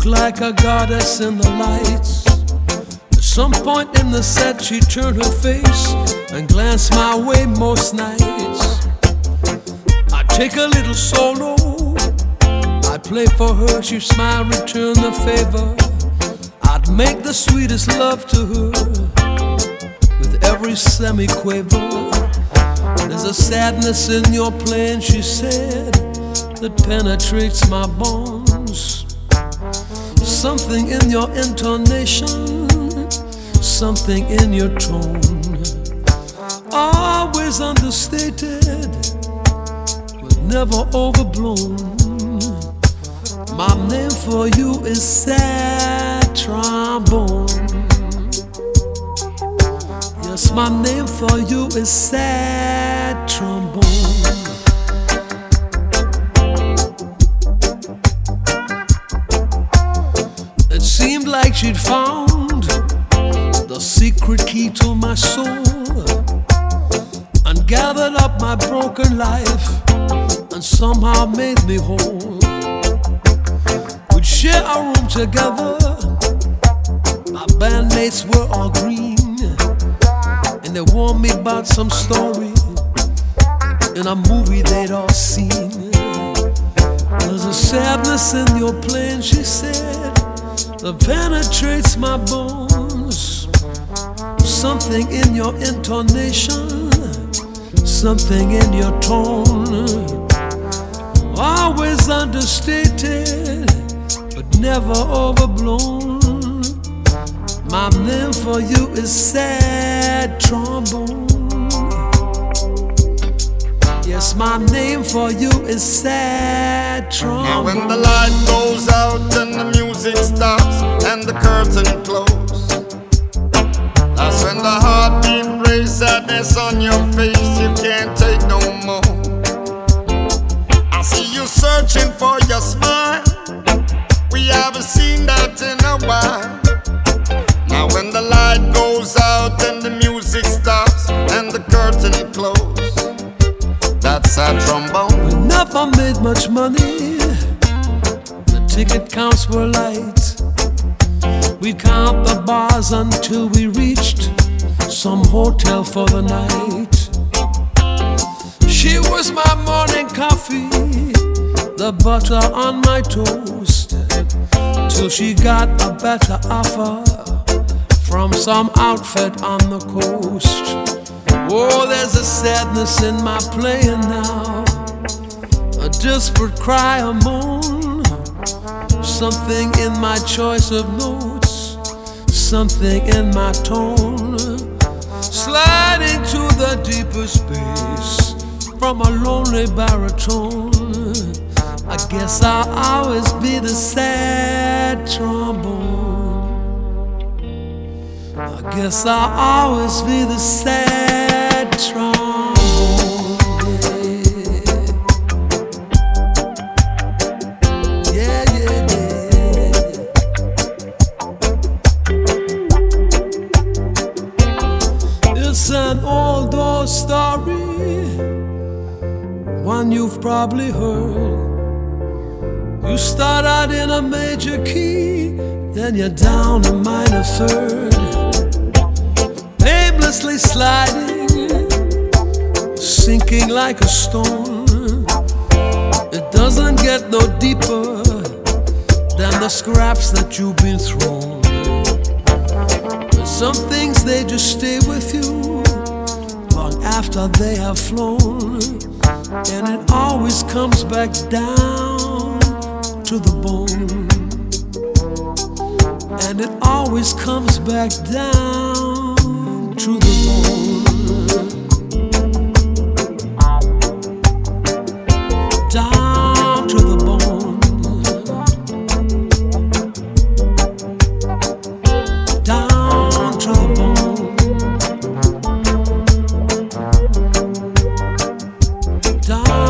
like a goddess in the lights. At some point in the set she turned her face and glanced my way most nights. I'd take a little solo, I'd play for her, she'd smile, return the favor. I'd make the sweetest love to her with every semi-quaver. There's a sadness in your playing, she said, that penetrates my bones. Something in your intonation, something in your tone, always understated, but never overblown. My name for you is sad trombone. Yes, my name for you is sad trombone. It seemed like she'd found the secret key to my soul and gathered up my broken life and somehow made me whole. We'd share a room together, my bandmates were all green, and they warned me about some story in a movie they'd all seen. There's a sadness in your playing, she said, that penetrates my bones. Something in your intonation, something in your tone, always understated, but never overblown. My name for you is sad trombone. Yes, my name for you is sad trombone. Now when the light goes out and the music stops and the curtain closes, that's when the heartbeat raise, sadness on your face, you can't take no more. I see you searching for your smile, we haven't seen that in a while. Now when the light goes out and the music stops and the curtain closes, that's our trombone. We never made much money, the ticket counts were light. We'd count the bars until we reached some hotel for the night. She was my morning coffee, the butter on my toast, till she got a better offer from some outfit on the coast. Oh, there's a sadness in my playing now, a desperate cry, a moan, something in my choice of notes, something in my tone, sliding to the deeper space from a lonely baritone. I guess I'll always be the sad trombone. I guess I'll always be the sad trombone. Yeah, yeah, yeah. It's an old story, one you've probably heard. You start out in a major key, then you're down a minor third, aimlessly sliding, sinking like a stone. It doesn't get no deeper than the scraps that you've been thrown. But some things, they just stay with you long after they have flown, and it always comes back down to the bone, and it always comes back down to the bone, down to the bone, down to the bone, down.